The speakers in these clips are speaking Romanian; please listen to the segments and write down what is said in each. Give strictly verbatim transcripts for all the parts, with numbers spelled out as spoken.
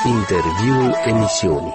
Interviul emisiunii.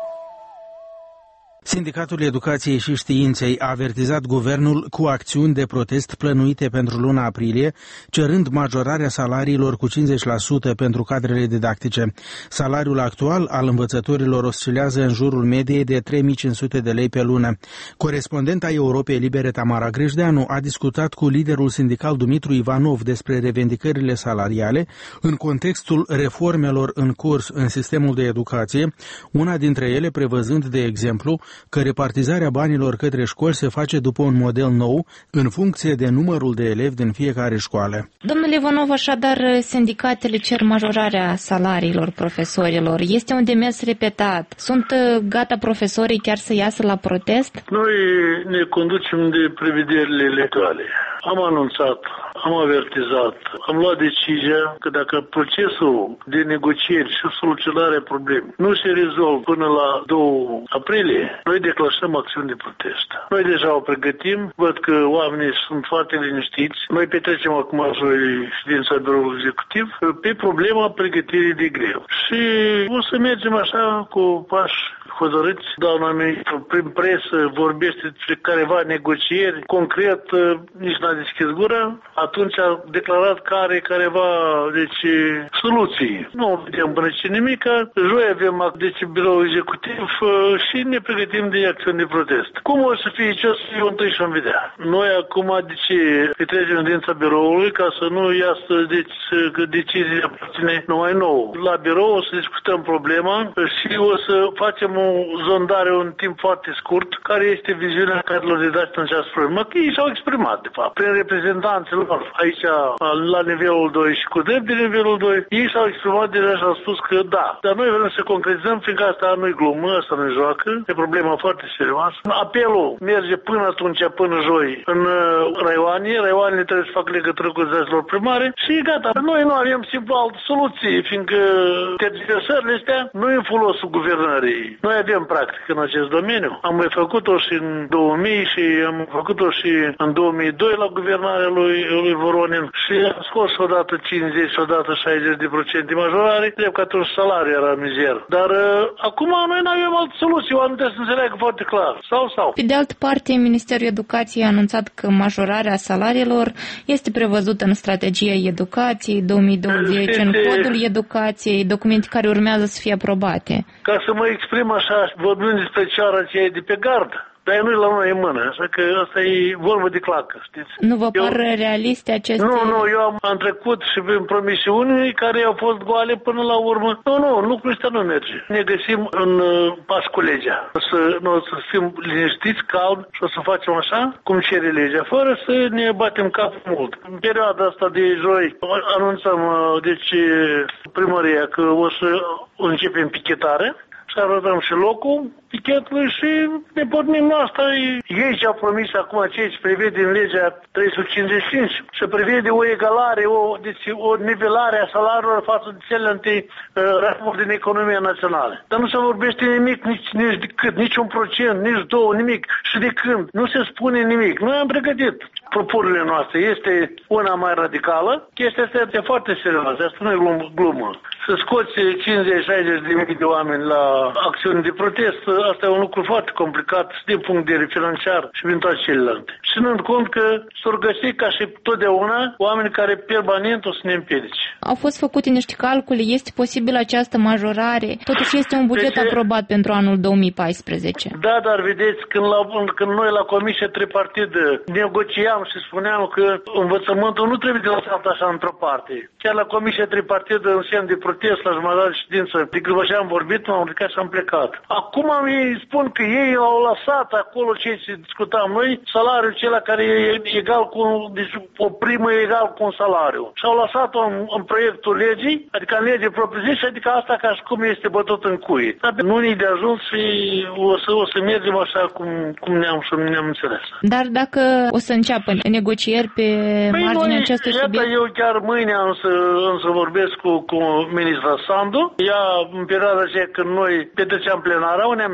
Sindicatul Educației și Științei a avertizat guvernul cu acțiuni de protest plănuite pentru luna aprilie, cerând majorarea salariilor cu cincizeci la sută pentru cadrele didactice. Salariul actual al învățătorilor oscilează în jurul mediei de trei mii cinci sute de lei pe lună. Corespondenta Europei Libere Tamara Grejdeanu a discutat cu liderul sindical Dumitru Ivanov despre revendicările salariale în contextul reformelor în curs în sistemul de educație, una dintre ele prevăzând, de exemplu, că repartizarea banilor către școli se face după un model nou, în funcție de numărul de elevi din fiecare școală. Domnule Ivanov, așadar, sindicatele cer majorarea salariilor profesorilor. Este un demers repetat. Sunt gata profesorii chiar să iasă la protest? Noi ne conducem de prevederile legale. Am anunțat, am avertizat, am luat decizia că dacă procesul de negocieri și soluționarea problemei nu se rezolvă până la doi aprilie, noi declanșăm acțiuni de protest. Noi deja o pregătim, văd că oamenii sunt foarte liniștiți. Noi petrecem acum joi ședința biroului executiv pe problema pregătirii de greu. Și o să mergem așa cu pași hotărâți. Doamna ministru, prin presă, vorbește despre careva negocieri. Concret, nici n-a deschis gura. Atunci a declarat că are careva, deci, soluții. Nu vedem până ce nimica. Joi avem, deci, birou executiv și ne pregătim de acțiuni de protest. Cum o să fie, ce o să fie, întâi și-am vedea. Noi acum, deci, petrecem ședința biroului ca să nu iasă, deci, că decizia aparține numai nouă. La birou o să discutăm problema și o să facem o zondare în timp foarte scurt, care este viziunea cadrelor didactice în această problemă. Că ei s-au exprimat, de fapt, prin reprezentanții lor aici, la nivelul doi și cu drept de nivelul doi, ei s-au exprimat deja și au spus că da. Dar noi vrem să concretizăm, fiindcă asta nu-i glumă, asta nu-i joacă, e problema foarte serioasă. Apelul merge până atunci, până joi, în raioane, raioanele trebuie să facă legătură cu zaților primare și gata. Noi nu avem simplu altă soluție, fiindcă tergiversările astea nu e în folosul guvernării. Noi avem practică în acest domeniu. Am mai făcut-o și în două mii și am făcut-o și în două mii doi la guvernarea lui, lui Voronin și am scos odată cincizeci și odată șaizeci de procente majorare, drept că atunci salariul era mizer. Dar uh, acum noi nu avem altă soluție, oamenii trebuie să înțeleagă foarte clar. Sau, sau. Pe de altă parte, Ministerul Educației a anunțat că majorarea salariilor este prevăzută în strategia educației două mii douăzeci, este... în codul educației, documente care urmează să fie aprobate. Ca să mă exprim așa, vorbim despre ceara aceea de pe gardă. Dar nu-i la noi în mână, așa că asta e vorbă de clacă, știți? Nu vă par eu... realiste aceste... Nu, nu, eu am, am trecut și prin promisiuni care au fost goale până la urmă. Nu, nu, lucrul ăsta nu merge. Ne găsim în uh, pas cu legea. O să, nu, o să fim liniștiți, calm și o să facem așa, cum cere legea, fără să ne batem capul mult. În perioada asta de joi anunțăm, uh, deci, primăria că o să începem pichetare. Și arătăm și locul pichetului și ne pornim la asta. Ei ce-au promis acum, ceea ce prevede în legea trei sute cincizeci și cinci, se prevede o egalare, o, deci, o nivelare a salariilor față de celelalte uh, raport din economia națională. Dar nu se vorbește nimic, nici, nici de cât, nici un procent, nici două, nimic. Și de când? Nu se spune nimic. Noi am pregătit propunerile noastre. Este una mai radicală. Chestia asta este foarte serioasă. Asta nu e glumă. Să scoți cincizeci șaizeci de mii de oameni la acțiuni de protest, asta e un lucru foarte complicat și din punct de vedere financiar și din toate celelalte. Ținând cont că s-or găsi ca și totdeauna oameni care permanent o să ne împiedice. Au fost făcute niște calcule, este posibil această majorare? Totuși este un buget deci, aprobat pentru anul două mii paisprezece. Da, dar vedeți, când, la, când noi la Comisia Tripartidă negociam și spuneam că învățământul nu trebuie de lăsat așa într-o parte. Chiar la Comisia Tripartidă în semn de protest la jumătate de ședință, de când am vorbit, m-am ridicat și am plecat. Acum ei spun că ei au lăsat acolo ce discutam noi, salariul acela care e egal cu, deci o primă e egal cu un salariu. Și au lăsat-o în, în proiectul legii, adică în lege propriu-zis, adică asta ca și cum este bătut în cui. Dar nu e de ajuns și o să, o să mergem așa cum, cum ne-am, ne-am înțeles. Dar dacă o să înceapă negocieri pe păi marginea noi, acestui iată, subiect? Eu chiar mâine am să, am să vorbesc cu, cu ministra Sandu. Ea, în perioada aceea când noi petreceam plenara, unde am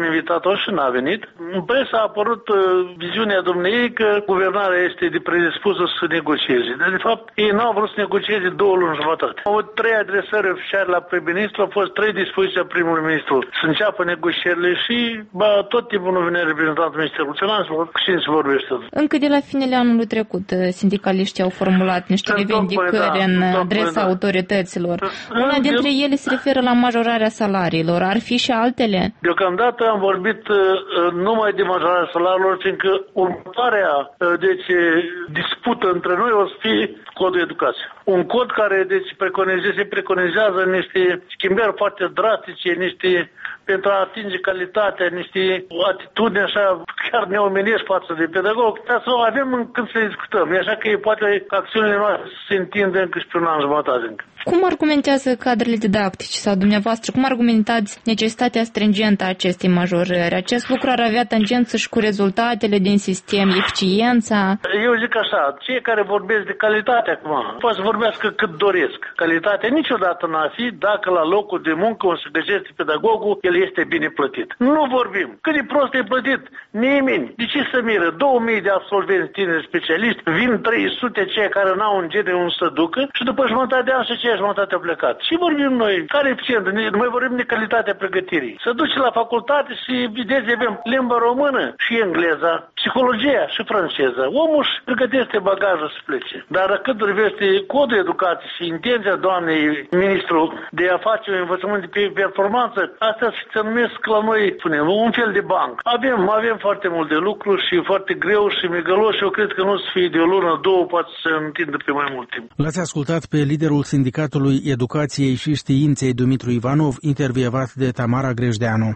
invitat-o și n-a venit. În presă a apărut uh, viziunea dumneei că guvernarea este de predispusă să negocieze. Dar, de fapt, ei n-au vrut să negocieze două luni jumătate. Au avut trei adresări oficiale la prim-ministru, au fost trei dispoziții a primului ministru să înceapă negocierile și ba, tot timpul nu vine reprezentantul Ministerului Finanțelor. Cu cine se vorbește? Încă de la finele anului trecut, sindicaliștii au formulat niște revendicări da, în adresa da. autorităților. Una dintre ele se referă la majorarea salariilor. Ar fi și altele? Deocamdată am vorbit uh, numai de majorarea salariilor, fiindcă următoarea uh, deci, dispută între noi o să fie codul educației. Un cod care deci, preconizează, se preconizează niște schimbări foarte drastice, niște pentru a atinge calitatea, niște atitudini așa chiar neomenești față de pedagog. Dar să o avem când să discutăm. E așa că poate acțiunile noastre se întindă încă și pe un an jumătate încă. Cum argumentează cadrele didactice sau dumneavoastră? Cum argumentați necesitatea stringentă a acestei majorări? Acest lucru ar avea tangență și cu rezultatele din sistem, eficiența? Eu zic așa, cei care vorbesc de calitate acum, poate să vorbească cât doresc. Calitatea niciodată n-a fi dacă la locul de muncă unde se găsește pedagogul, el este bine plătit. Nu vorbim. Cât de prost e plătit? Nimeni. De ce să miră? două mii de absolvenți tineri specialiști, vin trei sute cei care n-au în gene unde să ducă și după jumătate de an și cei jumătate au plecat. Și vorbim noi, care e eficient? Noi vorbim de calitatea pregătirii. Să duci la facultate și vedeți, avem limba română și engleza, psihologia și franceza. Omul își pregătește bagajul să plece. Dar cât privește codul educației și intenția doamnei ministru de a face un învățământ de performanță, astea se numesc la noi, spunem, un fel de banc. Avem, avem foarte mult de lucru și foarte greu și migălos și eu cred că nu o să fie de o lună, două, poate să se întindă pe mai mult timp. L-ați ascultat pe liderul Sindicatului Educației și Științei Dumitru Ivanov, intervievat de Tamara Grejdeanu.